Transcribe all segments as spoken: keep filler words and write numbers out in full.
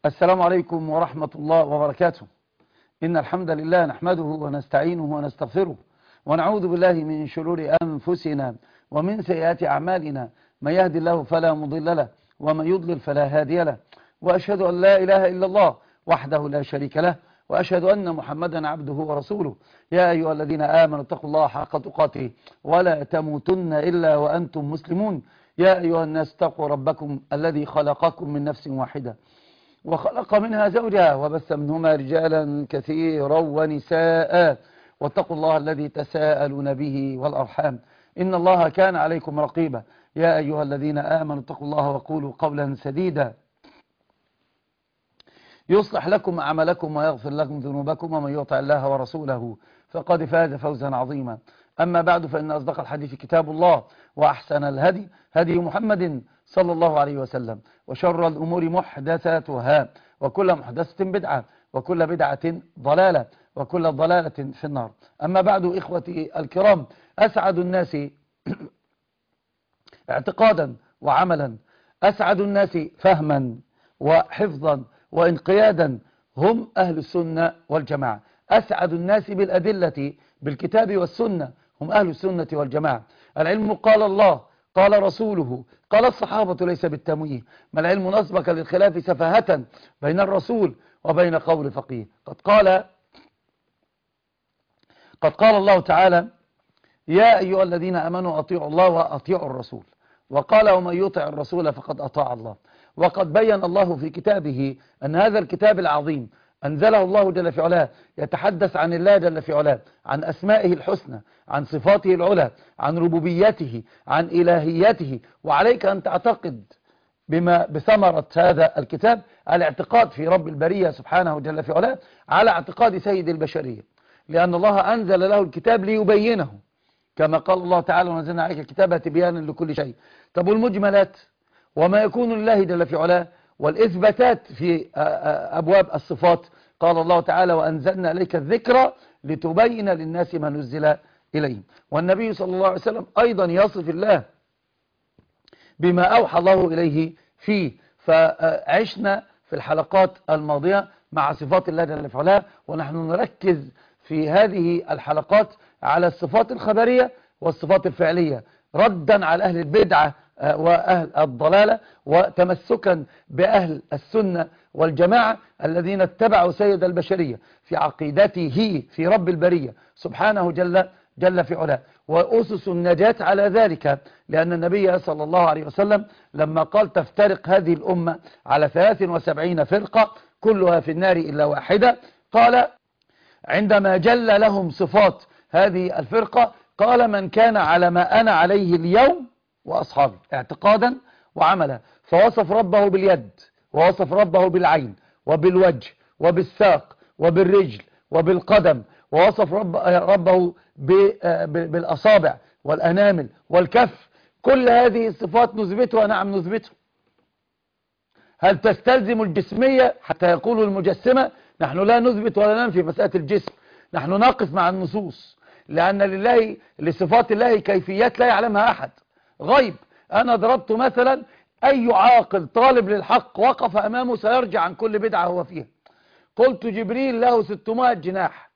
السلام عليكم ورحمة الله وبركاته. إن الحمد لله نحمده ونستعينه ونستغفره ونعوذ بالله من شرور أنفسنا ومن سيئات أعمالنا، من يهدي الله فلا مضل له ومن يضلل فلا هادي له، وأشهد أن لا إله إلا الله وحده لا شريك له، وأشهد أن محمدا عبده ورسوله. يا أيها الذين آمنوا اتقوا الله حق تقاته ولا تموتن إلا وأنتم مسلمون. يا أيها الناس اتقوا ربكم الذي خلقكم من نفس واحدة وخلق منها زوجها وبث منهما رجالا كثيرا ونساء، واتقوا الله الذي تساءلون به والأرحام إن الله كان عليكم رقيبا. يا أيها الذين آمنوا اتقوا الله وقولوا قولا سديدا يصلح لكم أعمالكم ويغفر لكم ذنوبكم، ومن يطع الله ورسوله فقد فاز فوزا عظيما. أما بعد، فإن أصدق الحديث كتاب الله، وأحسن الهدي هدي محمد صلى الله عليه وسلم، وشر الأمور محدثاتها، وكل محدثة بدعة، وكل بدعة ضلالة، وكل ضلالة في النار. أما بعد، إخوتي الكرام، أسعد الناس اعتقادا وعملا، أسعد الناس فهما وحفظا وانقيادا هم أهل السنة والجماعة. أسعد الناس بالأدلة بالكتاب والسنة هم أهل السنة والجماعة. العلم قال الله قال رسوله قال الصحابة ليس بالتمويه، ما العلم نصبك للخلاف سفاهة بين الرسول وبين قول فقيه. قد قال قد قال الله تعالى: يا أيها الذين آمنوا أطيعوا الله وأطيعوا الرسول، وقال: ومن يطع الرسول فقد أطاع الله. وقد بين الله في كتابه أن هذا الكتاب العظيم أنزله الله جل في علاه يتحدث عن الله جل في علاه، عن أسمائه الحسنى، عن صفاته العلى، عن ربوبيته، عن إلهيته. وعليك أن تعتقد بما بثمرة هذا الكتاب الاعتقاد في رب البرية سبحانه جل في علاه على اعتقاد سيد البشرية، لأن الله أنزل له الكتاب ليبينه، كما قال الله تعالى: ونزلنا عليك الكتاب تبيانا لكل شيء. طب والمجملات وما يكون لله جل في علاه والإثباتات في أبواب الصفات؟ قال الله تعالى: وأنزلنا إليك الذكر لتبين للناس ما نزل إليهم. والنبي صلى الله عليه وسلم أيضا يصف الله بما أوحى الله إليه فيه. فعشنا في الحلقات الماضية مع صفات الله جل في علاه، ونحن نركز في هذه الحلقات على الصفات الخبرية والصفات الفعلية، ردا على أهل البدعة وأهل الضلالة، وتمسكا بأهل السنة والجماعة الذين اتبعوا سيد البشرية في عقيدته في رب البرية سبحانه جل, جل في علاه. وأسس النجاة على ذلك، لأن النبي صلى الله عليه وسلم لما قال: تفترق هذه الأمة على ثلاث وسبعين فرقة كلها في النار إلا واحدة، قال عندما جل لهم صفات هذه الفرقة: قال: من كان على ما أنا عليه اليوم وأصحابي، اعتقادا وعملا. فوصف ربه باليد، ووصف ربه بالعين وبالوجه وبالساق وبالرجل وبالقدم، ووصف رب ربه بالأصابع والأنامل والكف. كل هذه الصفات نثبتها، نعم نثبتها. هل تستلزم الجسمية حتى يقول المجسمة؟ نحن لا نثبت ولا ننفي مسألة الجسم، نحن نقف مع النصوص، لأن لله لصفات الله كيفيات لا يعلمها أحد، غيب. أنا ضربت مثلا: أي عاقل طالب للحق وقف أمامه سيرجع عن كل بدعة هو فيها. قلت: جبريل له ستمائة جناح،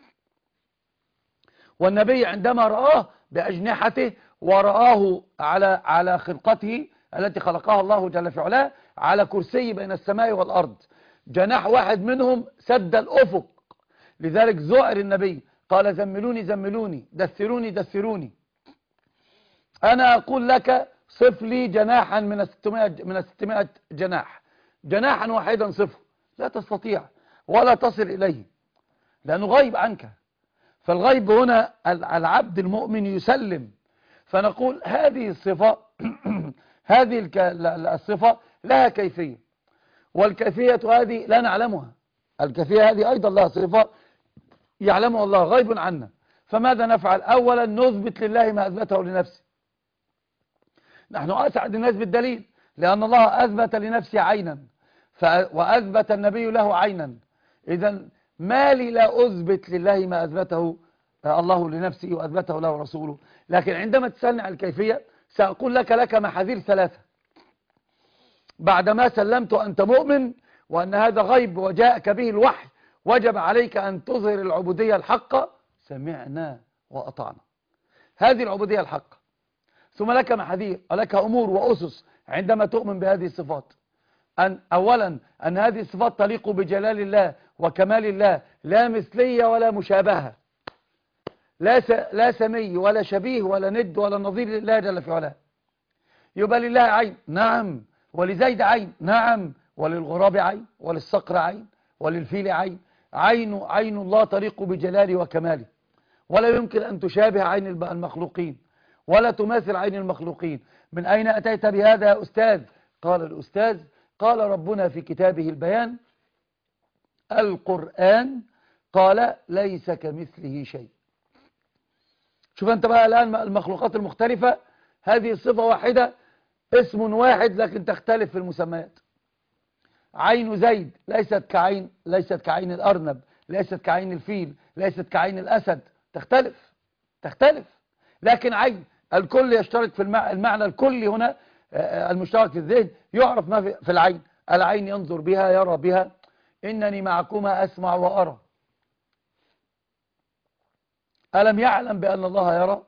والنبي عندما رآه بأجنحته ورآه على على خلقته التي خلقها الله جل في علاه على كرسي بين السماء والأرض، جناح واحد منهم سد الأفق. لذلك زؤر النبي قال: زملوني زملوني، دثروني دثروني. أنا أقول لك: صف لي جناحا من الستمائة من الستمائة جناح، جناحا واحدا صفه. لا تستطيع ولا تصل إليه، لأنه غيب عنك. فالغيب هنا العبد المؤمن يسلم. فنقول: هذه الصفة هذه الصفة لها كيفية، والكيفية هذه لا نعلمها. الكيفية هذه أيضا لها صفة يعلمها الله، غيب عنا. فماذا نفعل؟ أولا نثبت لله ما أثبته لنفسه. نحن أسعد الناس بالدليل، لأن الله أثبت لنفسه عينا، وأثبت النبي له عينا. إذا ما لي لا أثبت لله ما أثبته الله لنفسه وأثبته له رسوله. لكن عندما تسألني عن الكيفية سأقول لك لك محاذير ثلاثة. بعدما سلمت أنت مؤمن وأن هذا غيب وجاءك به الوحي، وجب عليك أن تظهر العبودية الحقة، سمعنا وأطعنا. هذه العبودية الحقة. ثم لك محاذير ولك أمور وأسس عندما تؤمن بهذه الصفات. أن أولا أن هذه الصفات تليق بجلال الله وكمال الله، لا مثلية ولا مشابهة، لا لا سمي ولا شبيه ولا ند ولا نظير لله جل في علاه. يبقى لله عين، نعم، ولزيد عين، نعم، وللغراب عين، وللصقر عين، وللفيل عين. عين عين الله تليق بجلاله وكماله، ولا يمكن أن تشابه عين المخلوقين ولا تماثل عين المخلوقين. من أين أتيت بهذا يا أستاذ؟ قال الأستاذ: قال ربنا في كتابه البيان القرآن، قال ليس كمثله شيء. شوف أنت بقى الآن المخلوقات المختلفة، هذه صفة واحدة، اسم واحد، لكن تختلف في المسميات. عين زيد ليست كعين ليست كعين الأرنب، ليست كعين الفيل، ليست كعين الأسد، تختلف تختلف لكن عين الكل يشترك في المعنى الكلي هنا، المشترك في الذهن، يعرف ما في العين. العين ينظر بها، يرى بها. إنني معكما أسمع وأرى. ألم يعلم بأن الله يرى؟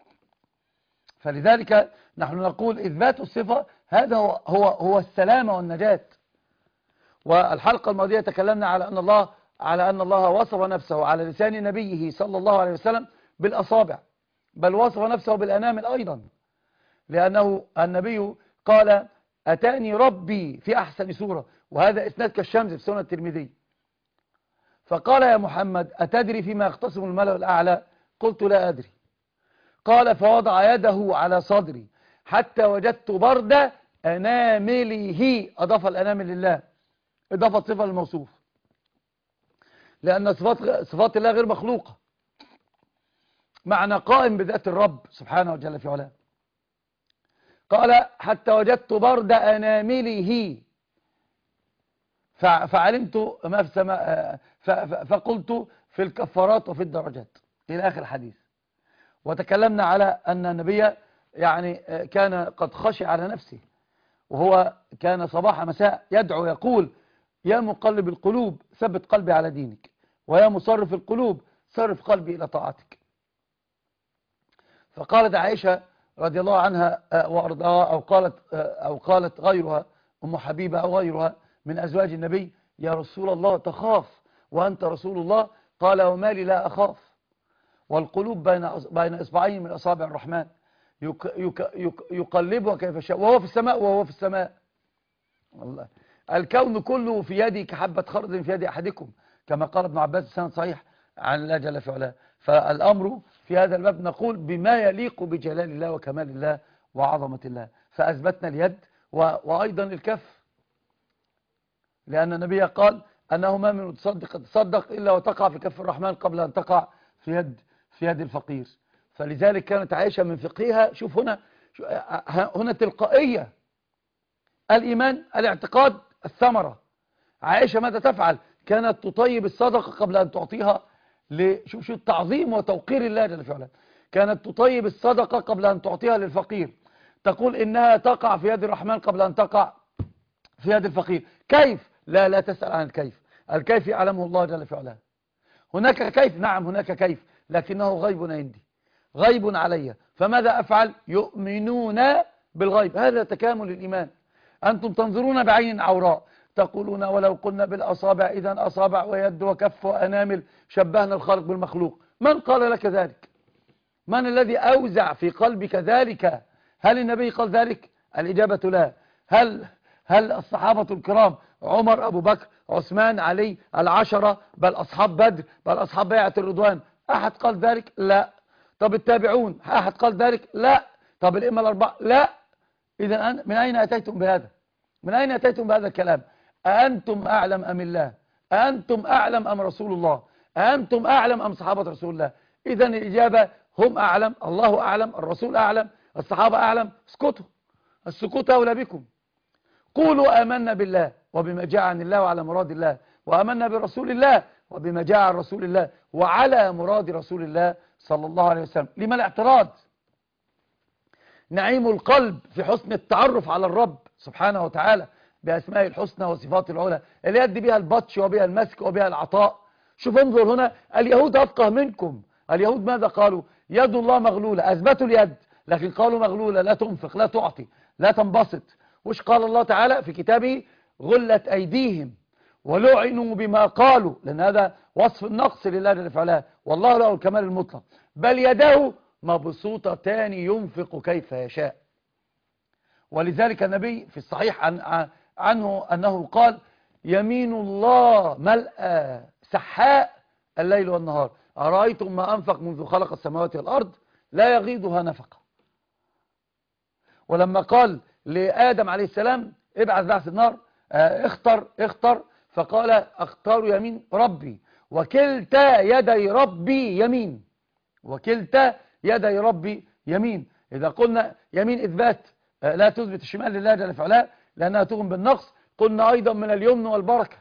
فلذلك نحن نقول إثبات الصفة هذا هو هو, هو السلامة والنجاة. والحلقة الماضية تكلمنا على أن الله على أن الله وصف نفسه على لسان نبيه صلى الله عليه وسلم بالأصابع، بل وصف نفسه بالأنامل أيضا، لأنه النبي قال: أتاني ربي في أحسن سورة، وهذا إسناد كالشمس في سنة الترمذي. فقال: يا محمد أتدري فيما يختصم الملأ الأعلى؟ قلت: لا أدري. قال: فوضع يده على صدري حتى وجدت برد أنامله. أضاف الأنامل لله، إضافة صفة للموصوف، لأن صفات, صفات الله غير مخلوقة، معنى قائم بذات الرب سبحانه وجل في علاه. قال: حتى وجدت برد أنامله فعلمت ما في السماء، فقلت في الكفارات وفي الدرجات، إلى آخر الحديث. وتكلمنا على أن النبي يعني كان قد خشع على نفسه، وهو كان صباح مساء يدعو يقول: يا مقلب القلوب ثبت قلبي على دينك، ويا مصرف القلوب صرف قلبي إلى طاعتك. فقالت عائشة رضي الله عنها وأرضاها، أو قالت, أو قالت غيرها، أم حبيبة أو غيرها من أزواج النبي: يا رسول الله تخاف وأنت رسول الله؟ قال: وما لي لا أخاف، والقلوب بين بين إصبعين من أصابع الرحمن يك يك يك يقلبها كيف شاء، وهو في السماء وهو في السماء. والله الكون كله في يدي كحبة خردل في يد أحدكم، كما قال ابن عباس السند صحيح عن الله جل في علاه. فالأمر في هذا الباب نقول بما يليق بجلال الله وكمال الله وعظمة الله. فأثبتنا اليد وأيضا الكف، لأن النبي قال أنه ما من تصدق تصدق إلا وتقع في كف الرحمن قبل أن تقع في يد في يد الفقير. فلذلك كانت عائشة من فقهها، شوف هنا هنا تلقائية الإيمان، الاعتقاد، الثمرة. عائشة ماذا تفعل؟ كانت تطيب الصدقة قبل أن تعطيها، شوف شو التعظيم وتوقير الله جل في علاه. كانت تطيب الصدقة قبل أن تعطيها للفقير، تقول إنها تقع في يد الرحمن قبل أن تقع في يد الفقير. كيف؟ لا لا تسأل عن الكيف، الكيف يعلمه الله جل في علاه. هناك كيف، نعم هناك كيف، لكنه غيب عندي، غيب علي. فماذا أفعل؟ يؤمنون بالغيب، هذا تكامل الإيمان. أنتم تنظرون بعين عوراء، تقولون ولو قلنا بالأصابع إذن أصابع ويد وكف وأنامل، شبهنا الخالق بالمخلوق. من قال لك ذلك؟ من الذي أوزع في قلبك ذلك؟ هل النبي قال ذلك؟ الإجابة لا. هل هل الصحابة الكرام عمر، أبو بكر، عثمان، علي، العشرة، بل أصحاب بدر، بل أصحاب بيعة الرضوان، أحد قال ذلك؟ لا. طب التابعون أحد قال ذلك؟ لا. طب الإمة الأربعة؟ لا. إذن من أين أتيتم بهذا؟ من أين أتيتم بهذا الكلام؟ أأنتم أعلم أم الله؟ أأنتم أعلم أم رسول الله؟ أأنتم أعلم أم صحابة رسول الله؟ إذن الإجابة هم أعلم، الله أعلم، الرسول أعلم، الصحابة أعلم. اسكتوا، السكوت أولى بكم. قولوا آمنا بالله وبما جاء عن الله وعلى مراد الله، وآمنا برسول الله وبما جاء عن رسول الله وعلى مراد رسول الله صلى الله عليه وسلم. لما الاعتراض؟ نعيم القلب في حسن التعرف على الرب سبحانه وتعالى، بأسماء الحسنى وصفاته العلى. اليد بها البطش وبها المسك وبها العطاء. شوف انظر هنا، اليهود أفقه منكم. اليهود ماذا قالوا؟ يد الله مغلولة، أثبتوا اليد، لكن قالوا مغلولة، لا تنفق، لا تعطي، لا تنبسط. وش قال الله تعالى في كتابه؟ غلت أيديهم ولعنوا بما قالوا، لأن هذا وصف النقص لله جل وعلا، والله له الكمال المطلق. بل يداه مبسوطتان ينفق كيف يشاء. ولذلك النبي في الصحيح عن عنه أنه قال: يمين الله ملأى سحاء الليل والنهار، أرأيتم ما أنفق منذ خلق السماوات والأرض لا يغيضها نفقة. ولما قال لآدم عليه السلام: ابعث بعث النار، اختر اختر، فقال: اختار يمين ربي، وكلتا يدي ربي يمين، وكلتا يدي ربي يمين. إذا قلنا يمين إثبات، لا تثبت الشمال لله جل وعلا لأنها تغم بالنقص، قلنا أيضا من اليمن والبركة.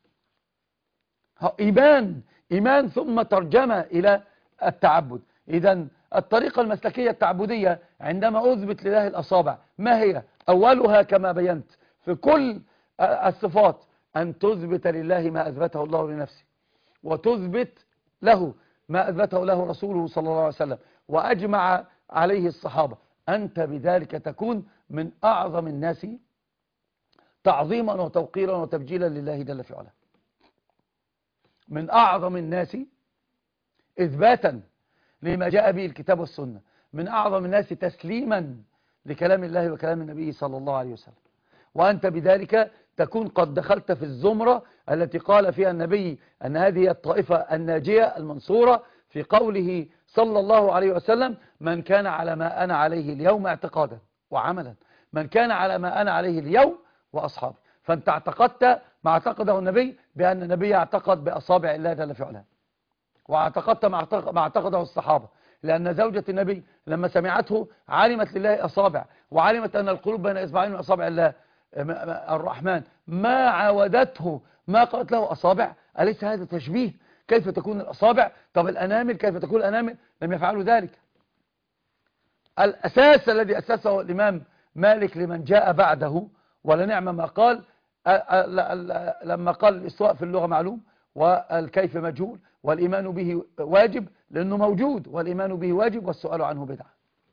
إيمان إيمان ثم ترجمة إلى التعبد. إذن الطريقة المسلكية التعبدية عندما أثبت لله الأصابع ما هي؟ أولها كما بينت في كل الصفات أن تثبت لله ما أثبته الله لنفسه، وتثبت له ما أثبته له رسوله صلى الله عليه وسلم وأجمع عليه الصحابة. أنت بذلك تكون من أعظم الناس تعظيما وتوقيرا وتبجيلا لله جل في علاه، من أعظم الناس إثباتا لما جاء به الكتاب والسنة، من أعظم الناس تسليما لكلام الله وكلام النبي صلى الله عليه وسلم. وأنت بذلك تكون قد دخلت في الزمرة التي قال فيها النبي أن هذه الطائفة الناجية المنصورة في قوله صلى الله عليه وسلم: من كان على ما أنا عليه اليوم اعتقادا وعملا، من كان على ما أنا عليه اليوم وأصحابي. فأنت اعتقدت ما اعتقده النبي بأن النبي اعتقد بأصابع الله جل في علاه، واعتقدت ما اعتقده الصحابة، لأن زوجة النبي لما سمعته علمت لله أصابع، وعلمت أن القلوب بين إصبعين من أصابع الله الرحمن، ما عاودته ما قالت له أصابع. أليس هذا تشبيه؟ كيف تكون الأصابع؟ طب الأنامل كيف تكون الأنامل؟ لم يفعلوا ذلك. الأساس الذي أسسه الإمام مالك لمن جاء بعده ولنعم ما قال لما قال: الاستواء في اللغة معلوم والكيف مجهول والإيمان به واجب، لأنه موجود، والإيمان به واجب والسؤال عنه بدعة.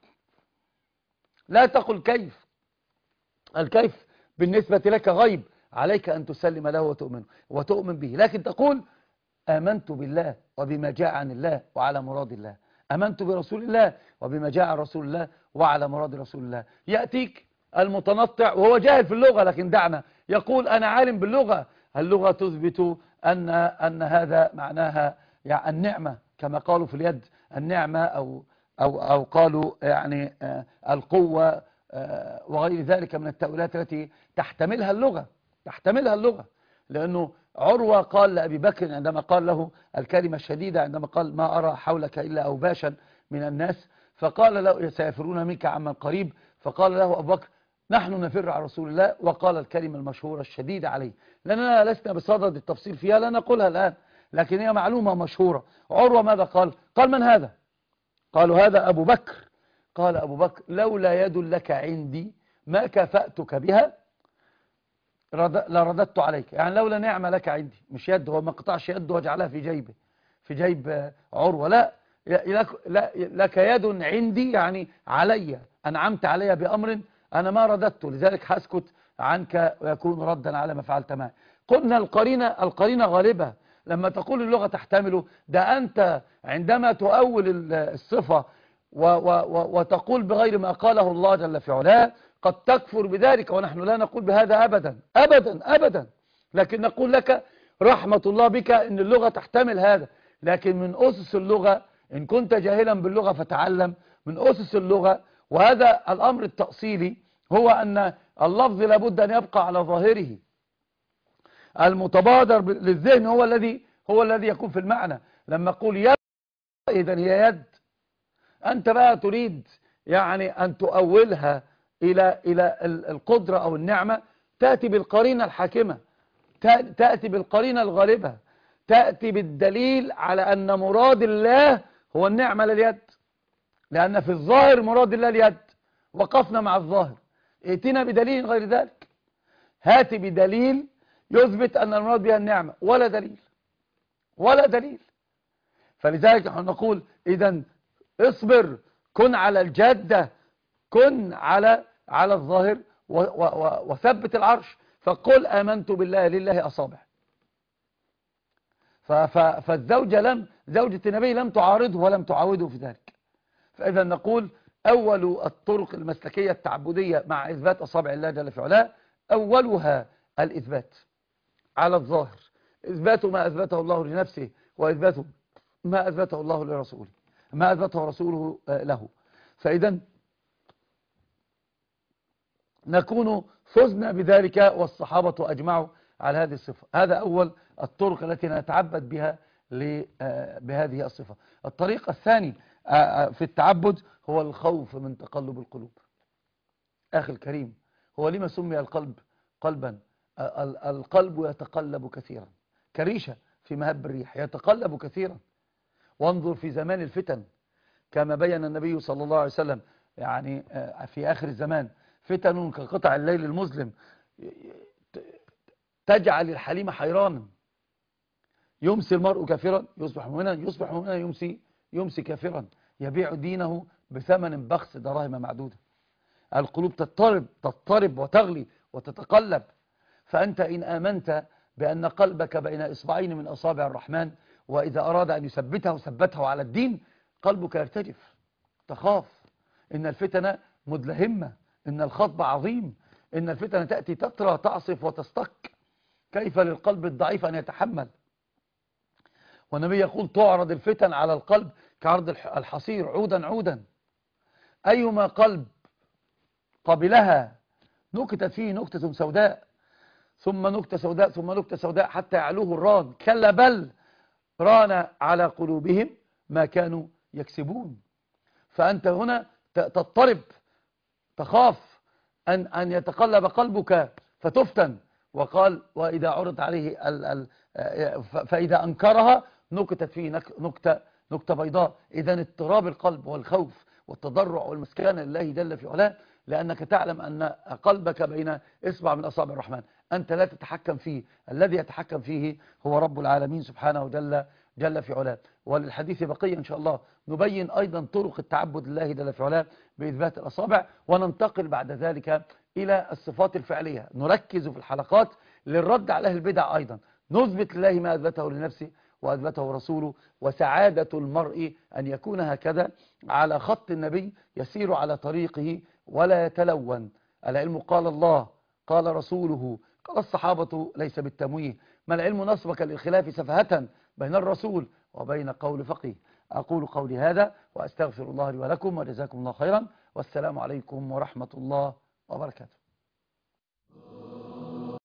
لا تقل كيف، الكيف بالنسبة لك غيب، عليك أن تسلم له وتؤمن وتؤمن به، لكن تقول: آمنت بالله وبما جاء عن الله وعلى مراد الله، آمنت برسول الله وبما جاء عن رسول الله وعلى مراد رسول الله. يأتيك المتنطع وهو جاهل في اللغة، لكن دعنا، يقول: أنا عالم باللغة. اللغة تثبت أن أن هذا معناها يعني النعمة، كما قالوا في اليد النعمة، أو أو أو قالوا يعني القوة وغير ذلك من التأويلات التي تحتملها اللغة تحتملها اللغة لأنه عروة قال لأبي بكر عندما قال له الكلمة الشديدة، عندما قال: ما أرى حولك إلا أوباشا من الناس، فقال له: سيفرون منك عمن قريب. فقال له أبو بكر: نحن نفر على رسول الله، وقال الكلمة المشهورة الشديدة عليه، لأننا لسنا بصدد التفصيل فيها، لا نقولها الآن، لكن هي معلومة مشهورة. عروة ماذا قال؟ قال: من هذا؟ قالوا: هذا أبو بكر. قال أبو بكر: لولا يد لك عندي ما كفأتك بها لرددت عليك. يعني لولا نعمة لك عندي، مش يد، هو ما قطعش يده وجعلها في جيبه في جيب عروة، لا لك يد عندي، يعني علي، أنعمت علي بأمر أنا ما رددته، لذلك هسكت عنك ويكون ردا على ما فعلت معي. قلنا القرينة القرينة غالبة لما تقول اللغة تحتمله. ده أنت عندما تؤول الصفة و و و وتقول بغير ما قاله الله جل في علاه قد تكفر بذلك، ونحن لا نقول بهذا أبدا أبدا أبدا، لكن نقول لك رحمة الله بك إن اللغة تحتمل هذا. لكن من أسس اللغة، إن كنت جاهلا باللغة فتعلم من أسس اللغة، وهذا الأمر التأصيلي، هو أن اللفظ لابد أن يبقى على ظاهره. المتبادر للذهن هو الذي هو الذي يكون في المعنى. لما أقول يد، إذن هي يد. أنت بقى تريد يعني أن تؤولها إلى إلى القدرة أو النعمة، تأتي بالقرينة الحاكمة، تأتي بالقرينة الغالبة، تأتي بالدليل على أن مراد الله هو النعمة لليد، لأن في الظاهر مراد الله اليد، وقفنا مع الظاهر، ائتنا بدليل غير ذلك. هات بدليل يثبت أن المراد بها النعمة، ولا دليل ولا دليل. فلذلك نحن نقول إذن اصبر، كن على الجادة، كن على على الظاهر، وثبت العرش. فقل آمنت بالله، لله أصابع. فالزوجة لم زوجة النبي لم تعارضه ولم تعاوده في ذلك. فإذا نقول أول الطرق المسلكية التعبدية مع إثبات أصابع الله جل في علاه أولها الإثبات على الظاهر، إثبات ما أثبته الله لنفسه، وإثبات ما أثبته الله لرسوله، ما أثبته رسوله له. فإذا نكون فزنا بذلك، والصحابة أجمعوا على هذه الصفة. هذا أول الطرق التي نتعبد بها بهذه الصفة. الطريق الثاني في التعبد هو الخوف من تقلب القلوب. أخي الكريم، هو لما سمي القلب قلبا؟ القلب يتقلب كثيرا كريشة في مهب الريح، يتقلب كثيرا. وانظر في زمان الفتن كما بين النبي صلى الله عليه وسلم، يعني في آخر الزمان فتن كقطع الليل المظلم تجعل الحليم حيرانا، يمسي المرء كافرا يصبح مؤمنا، يصبح مؤمنا يمسي يمسي كافرا، يبيع دينه بثمن بخس دراهم معدودة. القلوب تضطرب تضطرب وتغلي وتتقلب. فأنت إن آمنت بأن قلبك بين إصبعين من أصابع الرحمن، وإذا أراد أن يثبته ثبته على الدين، قلبك يرتجف، تخاف. إن الفتن مدلهمة، إن الخطب عظيم، إن الفتن تأتي تطرى تعصف وتستك، كيف للقلب الضعيف أن يتحمل؟ والنبي يقول تعرض الفتن على القلب كعرض الحصير عودا عودا، أيما قلب قبلها نكتت فيه نكتة سوداء، ثم نكتة سوداء، ثم نكتة سوداء، حتى يعلوه الران. كلا بل ران على قلوبهم ما كانوا يكسبون. فأنت هنا تضطرب، تخاف أن أن يتقلب قلبك فتفتن. وقال وإذا عرض عليه ال ال فإذا أنكرها نكتت فيه نكتة نكتة بيضاء. إذا اضطراب القلب والخوف والتضرع والمسكنة لله جل في علاه، لأنك تعلم أن قلبك بين إصبع من أصابع الرحمن، أنت لا تتحكم فيه، الذي يتحكم فيه هو رب العالمين سبحانه جل جل في علاه. وللحديث بقية إن شاء الله، نبين أيضا طرق التعبد لله جل في علاه بإثبات الأصابع، وننتقل بعد ذلك إلى الصفات الفعلية. نركز في الحلقات للرد على أهل البدع أيضا، نثبت لله ما أثبته لنفسه وأثبته رسوله. وسعادة المرء أن يكون هكذا على خط النبي، يسير على طريقه ولا يتلون. العلم قال الله قال رسوله قال الصحابة، ليس بالتمويه. ما العلم نصبك للخلاف سفهة بين الرسول وبين قول فقيه. أقول قولي هذا وأستغفر الله لي ولكم، وجزاكم الله خيرا، والسلام عليكم ورحمة الله وبركاته.